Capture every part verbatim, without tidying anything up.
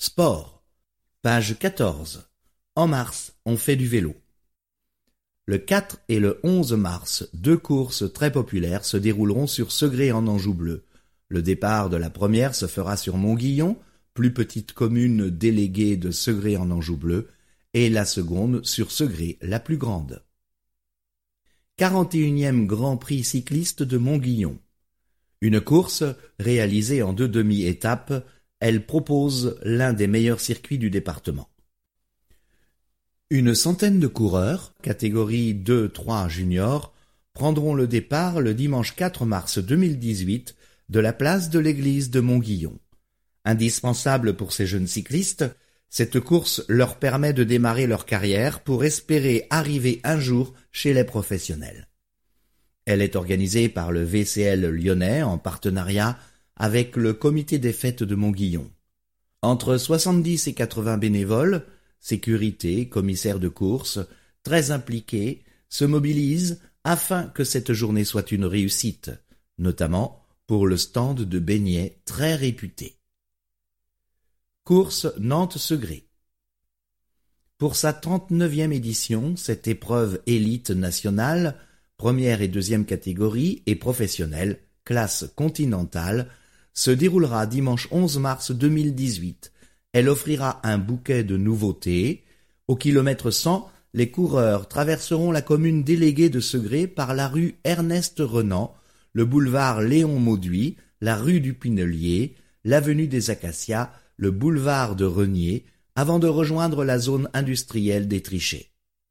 Sport. Page quatorze. En mars, on fait du vélo. Le quatre et le onze mars, deux courses très populaires se dérouleront sur Segré en Anjou bleu. Le départ de la première se fera sur Montguillon, plus petite commune déléguée de Segré en Anjou bleu, et la seconde sur Segré, la plus grande. quarante et unième Grand Prix cycliste de Montguillon. Une course réalisée en deux demi-étapes, elle propose l'un des meilleurs circuits du département. Une centaine de coureurs, catégorie deux trois juniors, prendront le départ le dimanche quatre mars deux mille dix-huit de la place de l'église de Montguillon. Indispensable pour ces jeunes cyclistes, cette course leur permet de démarrer leur carrière pour espérer arriver un jour chez les professionnels. Elle est organisée par le V C L lyonnais en partenariat avec le comité des fêtes de Montguillon. Entre soixante-dix et quatre-vingts bénévoles, sécurité, commissaires de course, très impliqués, se mobilisent afin que cette journée soit une réussite, notamment pour le stand de beignets très réputé. Course Nantes-Segré. Pour sa trente-neuvième édition, cette épreuve élite nationale, première et deuxième catégorie et professionnelle, classe continentale, se déroulera dimanche onze mars deux mille dix-huit. Elle offrira un bouquet de nouveautés. Au kilomètre cent, les coureurs traverseront la commune déléguée de Segré par la rue Ernest Renan, le boulevard Léon Mauduit, la rue du Pinelier, l'avenue des Acacias, le boulevard de Renier, avant de rejoindre la zone industrielle des Trichets.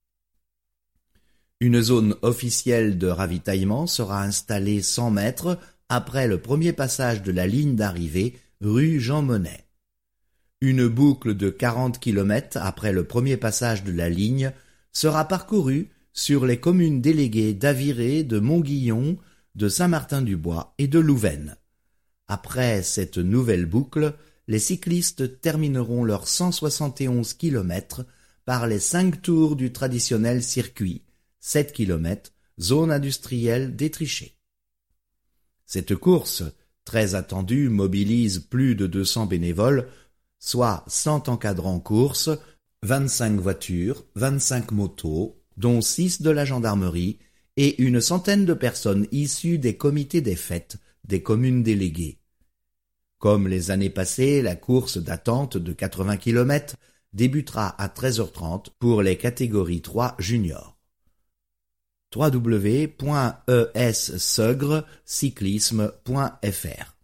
Une zone officielle de ravitaillement sera installée cent mètres après le premier passage de la ligne d'arrivée, rue Jean Monnet. Une boucle de quarante kilomètres après le premier passage de la ligne sera parcourue sur les communes déléguées d'Aviré, de Montguillon, de Saint-Martin-du-Bois et de Louvaine. Après cette nouvelle boucle, les cyclistes termineront leurs cent soixante et onze kilomètres par les cinq tours du traditionnel circuit, sept kilomètres, zone industrielle des Trichets. Cette course, très attendue, mobilise plus de deux cents bénévoles, soit cent encadrants course, vingt-cinq voitures, vingt-cinq motos, dont six de la gendarmerie, et une centaine de personnes issues des comités des fêtes des communes déléguées. Comme les années passées, la course d'attente de quatre-vingts kilomètres débutera à treize heures trente pour les catégories trois juniors. w w w point e s segre cyclisme point f r.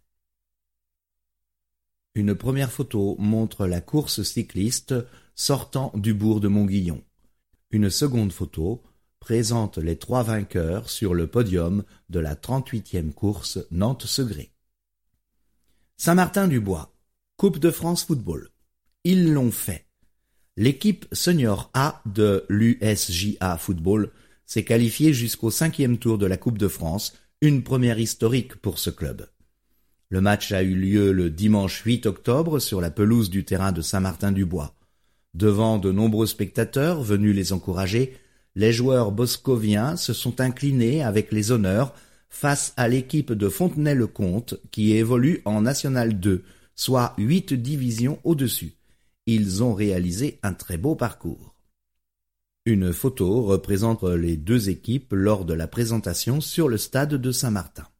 Une première photo montre la course cycliste sortant du bourg de Montguillon. Une seconde photo présente les trois vainqueurs sur le podium de la trente-huitième course Nantes-Segré. Saint-Martin-du-Bois, Coupe de France football. Ils l'ont fait. L'équipe senior A de l'U S J A Football s'est qualifiée jusqu'au cinquième tour de la Coupe de France, une première historique pour ce club. Le match a eu lieu le dimanche huit octobre sur la pelouse du terrain de Saint-Martin-du-Bois. Devant de nombreux spectateurs venus les encourager, les joueurs boscoviens se sont inclinés avec les honneurs face à l'équipe de Fontenay-le-Comte qui évolue en National deux, soit huit divisions au-dessus. Ils ont réalisé un très beau parcours. Une photo représente les deux équipes lors de la présentation sur le stade de Saint-Martin.